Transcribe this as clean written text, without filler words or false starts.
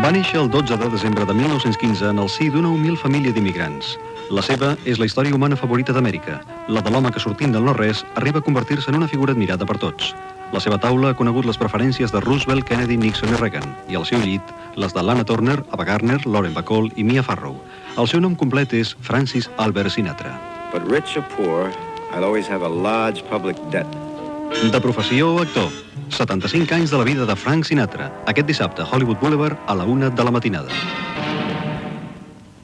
Va néixer el 12 de desembre de 1915 en el si d'una humil família d'immigrants. La seva és la història humana favorita d'Amèrica, la de l'home que sortint del no-res arriba a convertir-se en una figura admirada per tots. La seva taula ha conegut les preferències de Roosevelt, Kennedy, Nixon i Reagan, i al seu llit, les de Lana Turner, Ava Gardner, Lauren Bacall i Mia Farrow. El seu nom complet és Francis Albert Sinatra. But rich or poor, I'll always have a large public debt. De professió, actor. 75 anys de la vida de Frank Sinatra. Aquest dissabte, Hollywood Boulevard, a la 1 de la matinada.